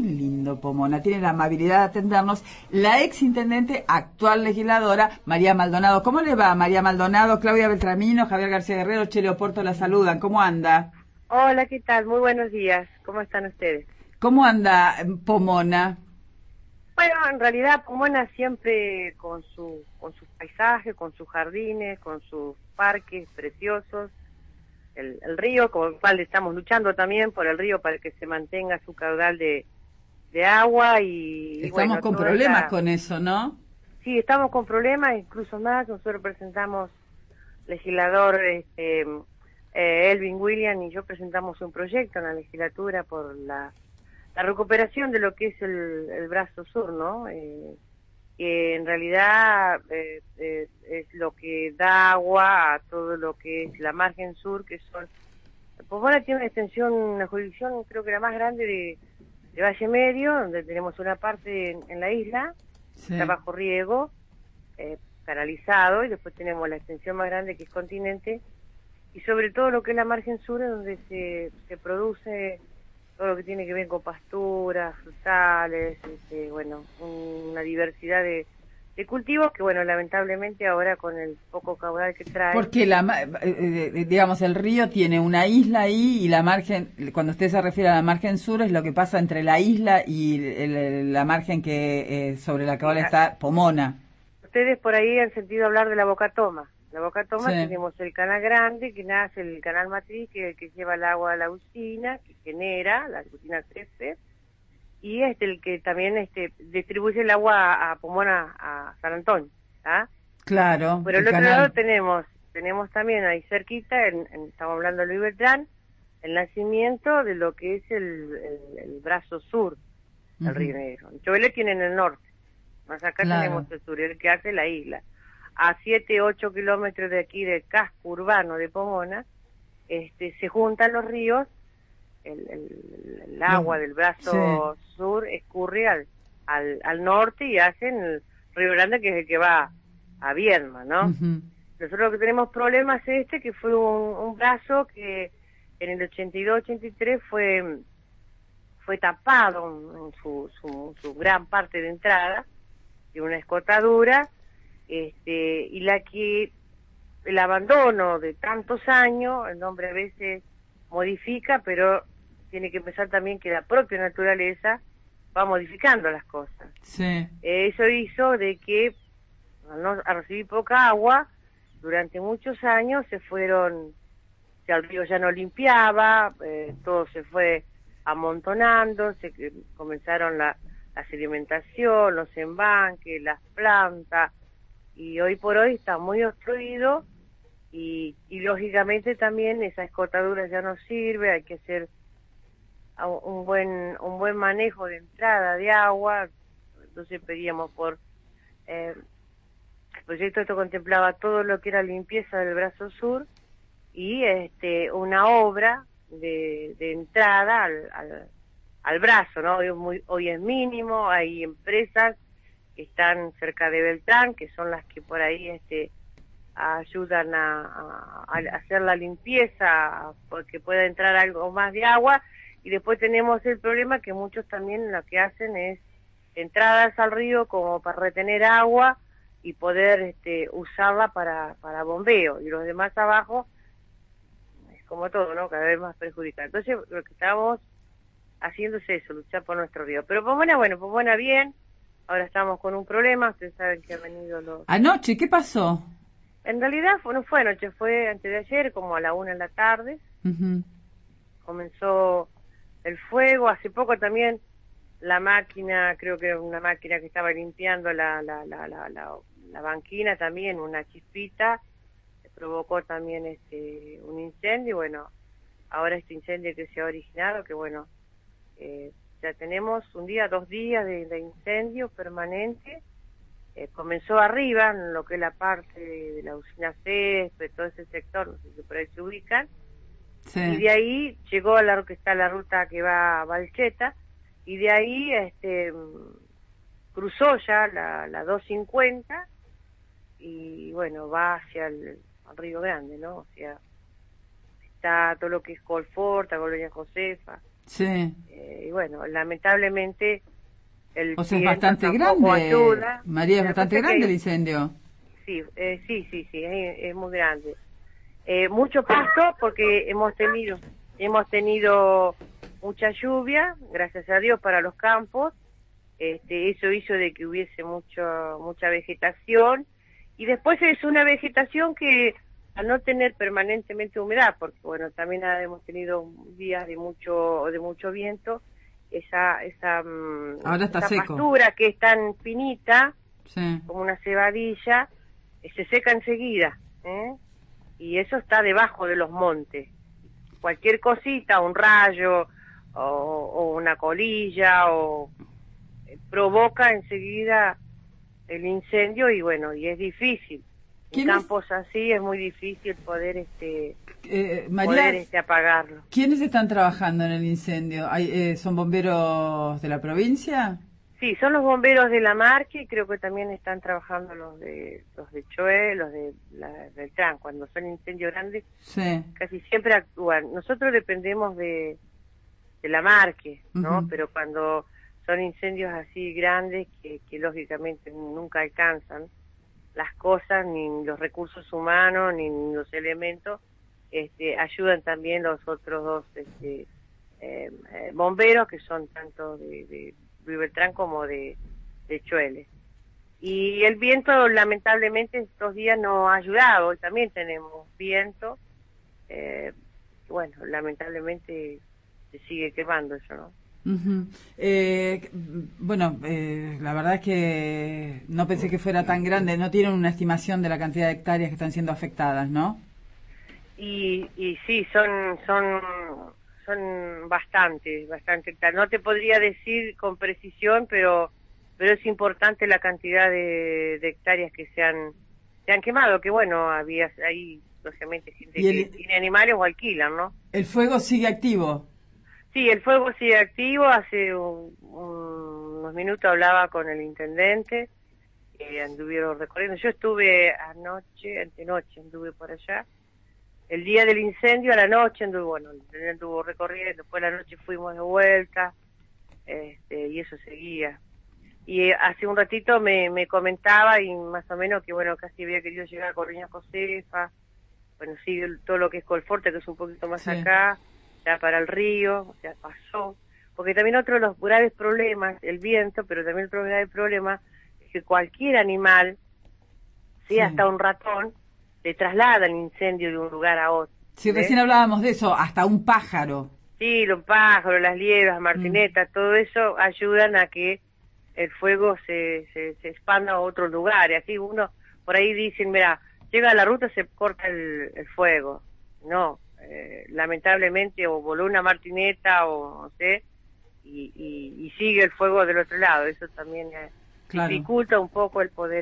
lindo, Pomona. Tiene la amabilidad de atendernos la exintendente, actual legisladora, María Maldonado. ¿Cómo le va, María Maldonado? Claudia Beltramino, Javier García Guerrero, Chele Oporto la saludan. ¿Cómo anda? Hola, ¿qué tal? Muy buenos días. ¿Cómo están ustedes? ¿Cómo anda, Pomona? Bueno, en realidad Pomona siempre con sus paisajes, con sus jardines, con sus parques preciosos, el río, con el cual estamos luchando también por el río para que se mantenga su caudal de agua Estamos bueno, con toda problemas esta... con eso, ¿no? Sí, estamos con problemas, incluso más. Nosotros presentamos, legislador Elvin William y yo presentamos un proyecto en la legislatura por la recuperación de lo que es el brazo sur, ¿no? Que en realidad es lo que da agua a todo lo que es la margen sur, que son... Pomona tiene una extensión, una jurisdicción, creo que la más grande de Valle Medio, donde tenemos una parte en la isla, Sí. está bajo riego, canalizado, y después tenemos la extensión más grande que es continente, y sobre todo lo que es la margen sur, es donde se produce todo lo que tiene que ver con pasturas, frutales, bueno, una diversidad de cultivos que, bueno, lamentablemente ahora con el poco caudal que trae... Porque digamos, el río tiene una isla ahí y la margen, cuando usted se refiere a la margen sur, es lo que pasa entre la isla y la margen que sobre la cual está Pomona. Ustedes por ahí han sentido hablar de la Boca Toma. La Boca Toma, Sí. tenemos el canal grande, que nace el canal matriz, que lleva el agua a la usina, que genera la usina 13, y el que también distribuye el agua a Pomona, a San Antonio, ¿ah? Claro, Pero el el otro lado canal. tenemos también ahí cerquita, estamos hablando de Luis Beltrán, el nacimiento de lo que es el brazo sur del Río Negro. Chovelé tiene en el norte, más acá Claro. tenemos el sur, el que hace la isla. A 7, 8 kilómetros de aquí del casco urbano de Pomona, se juntan los ríos, el agua del brazo sur escurre al norte y hacen el Río Grande, que es el que va a Viedma, ¿no? Nosotros lo que tenemos problemas es que fue un brazo que en el 82-83 fue tapado en su gran parte de entrada, de una escotadura, y el abandono de tantos años, el nombre a veces modifica, pero tiene que pensar también que la propia naturaleza va modificando las cosas. Sí. Eso hizo de que, al recibir poca agua, durante muchos años el río ya no limpiaba, todo se fue amontonando, comenzaron la sedimentación, los embanques, las plantas, y hoy por hoy está muy obstruido, y lógicamente también esa escotadura ya no sirve, hay que hacer un buen manejo de entrada de agua. Entonces pedíamos el proyecto, esto contemplaba todo lo que era limpieza del brazo sur y una obra de entrada al brazo, ¿no? Hoy es mínimo, hay empresas que están cerca de Beltrán, que son las que por ahí ayudan a hacer la limpieza, porque pueda entrar algo más de agua, y después tenemos el problema que muchos también lo que hacen es entradas al río como para retener agua y poder usarla para bombeo, y los demás abajo, es como todo, ¿no? Cada vez más perjudicado. Entonces lo que estamos haciendo es eso, luchar por nuestro río. Pero Pomona bien, ahora estamos con un problema, ustedes saben que han venido los... Anoche, ¿qué pasó? En realidad no fue anoche, fue antes de ayer, como a la 1 de la tarde. Comenzó el fuego. Hace poco también la máquina, creo que era una máquina que estaba limpiando la banquina también, una chispita, provocó también un incendio. Bueno, ahora este incendio que se ha originado, que bueno, ya tenemos 2 días de incendio permanente. Comenzó arriba, en lo que es la parte de la usina Césped, todo ese sector, no sé si por ahí se ubican, Sí. Y de ahí llegó a lo que está la ruta que va a Valcheta, y de ahí cruzó ya la 250, y bueno, va hacia el Río Grande, ¿no? O sea, está todo lo que es Colforta, Colonia Josefa, Sí. Y bueno, lamentablemente el O sea, es viento bastante tampoco grande, ayuda. María, es La bastante cosa grande el que incendio. sí, sí, es muy grande. Mucho pasto porque hemos tenido mucha lluvia, gracias a Dios, para los campos. Eso hizo de que hubiese mucha vegetación, y después es una vegetación que al no tener permanentemente humedad, porque bueno, también hemos tenido días de mucho viento, Ahora está esa seco. pastura que es tan finita Sí. como una cebadilla, se seca enseguida, ¿eh? Y eso está debajo de los montes. Cualquier cosita, un rayo o una colilla provoca enseguida el incendio, y bueno, y es difícil. En ¿Quiénes, campos así es muy difícil poder María, apagarlo. quiénes están trabajando en el incendio? ¿Son bomberos de la provincia? Sí, son los bomberos de la Marque, y creo que también están trabajando los de Choé, los de Beltrán. Cuando son incendios grandes, Sí. casi siempre actúan. Nosotros dependemos de la Marque, ¿no? Ujú. Pero cuando son incendios así grandes que lógicamente nunca alcanzan las cosas, ni los recursos humanos, ni los elementos, ayudan también los otros dos bomberos, que son tanto de Luis Beltrán como de Choele. Y el viento, lamentablemente, estos días no ha ayudado. Hoy también tenemos viento. eh, bueno, lamentablemente se sigue quemando eso, ¿no? Ujú. Bueno, la verdad es que no pensé que fuera tan grande. No tienen una estimación de la cantidad de hectáreas que están siendo afectadas, ¿no? Y sí, son bastante. No te podría decir con precisión, pero es importante la cantidad de hectáreas que se han quemado, que bueno, había ahí, lógicamente, gente Y que tiene animales o alquilan, ¿no? el fuego sigue activo. Sí, el fuego sigue activo. Hace unos minutos hablaba con el intendente, que anduvieron recorriendo. Yo estuve antenoche anduve por allá. El día del incendio, a la noche anduve, bueno, el intendente anduvo recorriendo, después a la noche fuimos de vuelta, y eso seguía. Y hace un ratito me comentaba, y más o menos, que bueno, casi había querido llegar a Corriña Josefa, bueno, sí, todo lo que es Colforte, que es un poquito más Sí. acá, ya para el río, o sea, pasó. Porque también otro de los graves problemas, el viento, pero también otro grave problema, es que cualquier animal, sea Sí. hasta un ratón, se traslada el incendio de un lugar a otro, Sí, recién ¿ves? hablábamos de eso, hasta un pájaro. Sí, los pájaros, las liebras, Mm. martinetas, todo eso ayudan a que el fuego se expanda a otros lugares. Así uno, por ahí dicen, mira, llega a la ruta, se corta el fuego. No, lamentablemente, o voló una martineta, o no sé, y sigue el fuego del otro lado. Eso también Claro. dificulta un poco el poder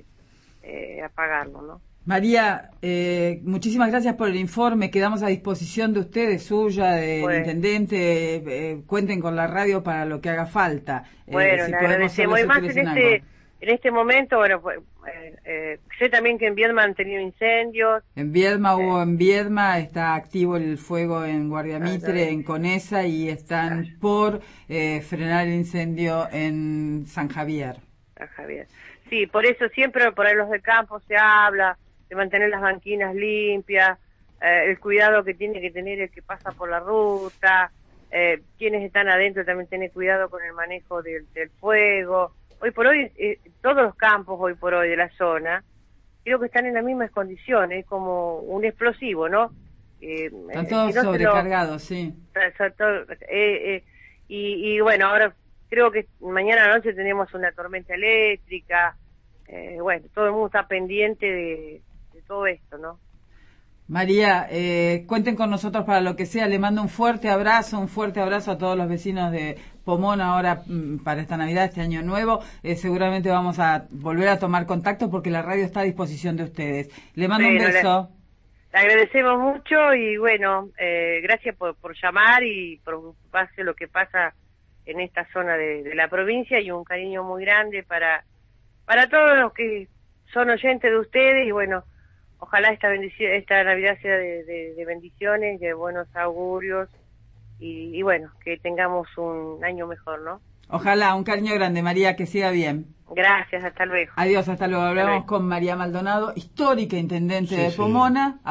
apagarlo, ¿no? María, muchísimas gracias por el informe. Quedamos a disposición de ustedes, suya, del Bueno, intendente. Cuenten con la radio para lo que haga falta. bueno, Si le podemos agradecemos. serles Y más útiles en algo. en este momento, bueno, pues, sé también que en Viedma han tenido incendios. En Viedma eh, en Viedma, está activo el fuego en Guardia Mitre, en Conesa, y claro, están por frenar el incendio en San Javier. Javier. Sí, por eso siempre por ahí los de campo se habla de mantener las banquinas limpias, el cuidado que tiene que tener el que pasa por la ruta, quienes están adentro también tienen cuidado con el manejo del fuego. Hoy por hoy, todos los campos hoy por hoy de la zona, creo que están en las mismas condiciones, como un explosivo, ¿no? Están Si todos no se lo... sobrecargados, sí. Y bueno, ahora creo que mañana a la noche tenemos una tormenta eléctrica. Bueno, todo el mundo está pendiente de todo esto, ¿no? María, cuenten con nosotros para lo que sea. Le mando un fuerte abrazo a todos los vecinos de Pomón ahora, para esta Navidad, este Año Nuevo. Seguramente vamos a volver a tomar contacto porque la radio está a disposición de ustedes. Le mando un Bueno, beso. le agradecemos mucho, y bueno, gracias por llamar y por preocuparse de lo que pasa en esta zona de la provincia, y un cariño muy grande para todos los que son oyentes de ustedes. Y bueno, ojalá esta Navidad sea de bendiciones, de buenos augurios, y bueno, que tengamos un año mejor, ¿no? Ojalá, un cariño grande, María, que siga bien. Gracias, hasta luego. Adiós, hasta luego. Hasta Hablamos luego. con María Maldonado, histórica intendente Sí, de sí. Pomona.